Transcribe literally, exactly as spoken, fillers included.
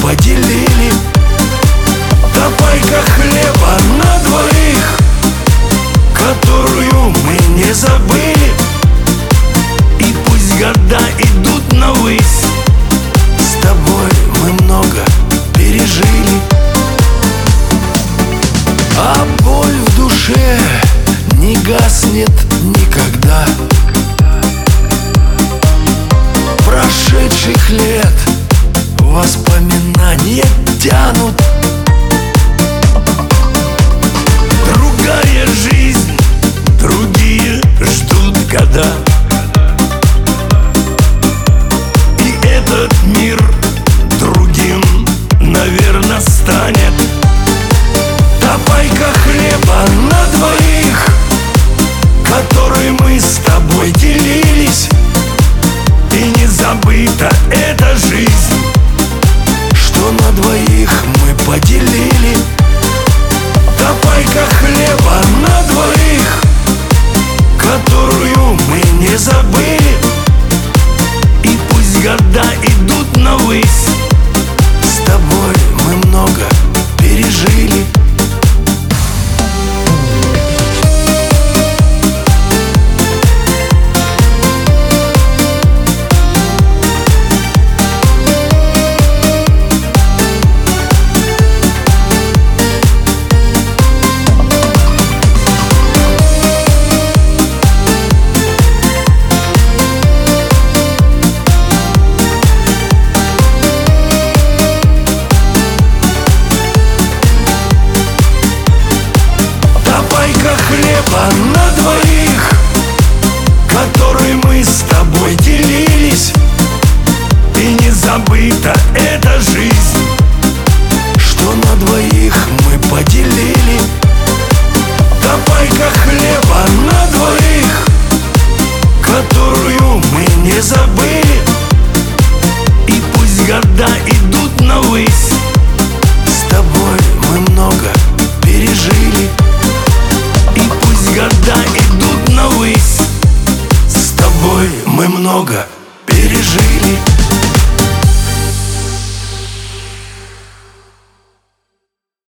поделили. Топайка хлеба на двоих, которую мы не забыли. И пусть года идут навысь, с тобой мы много пережили. А боль в душе не гаснет никогда. Прошедших лет воспоминания тянут. Другая жизнь, другие ждут года. И этот мир другим, наверное, станет. Топайка хлеба на двоих, который мы с тобой делились. И не забыта эта жизнь, что на двоих мы поделили. Топайка хлеба на двоих, которую мы не забыли. И пусть года идут навысь, с тобой мы много пережили. Хлеба на двоих, который мы с тобой делились. И не забыта эта жизнь, что на двоих мы поделили. Топайка хлеба на двоих, которую мы не забыли. И пусть года идут навысь, с тобой мы много пережили. И пусть года идут навысь, с тобой мы много пережили.